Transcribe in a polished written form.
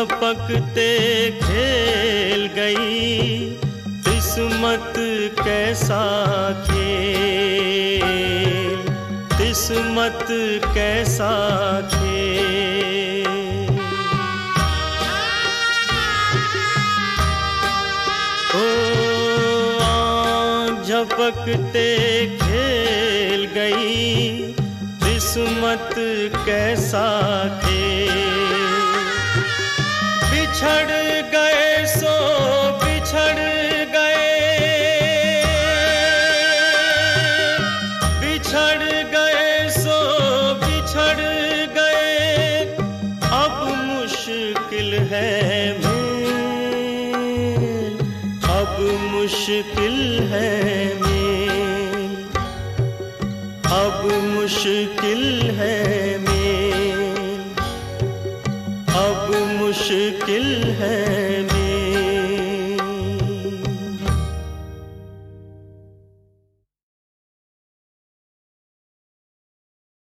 झपकते खेल गई किस्मत कैसा खेल, किस्मत कैसा खेल। ओ आँख झपकते खेल गई किस्मत कैसा खेल। बिछड़ गए सो बिछड़ गए, बिछड़ गए सो बिछड़ गए, अब मुश्किल है मेल, अब मुश्किल है मेल, अब मुश्किल है मेल, अब मुश्किल है।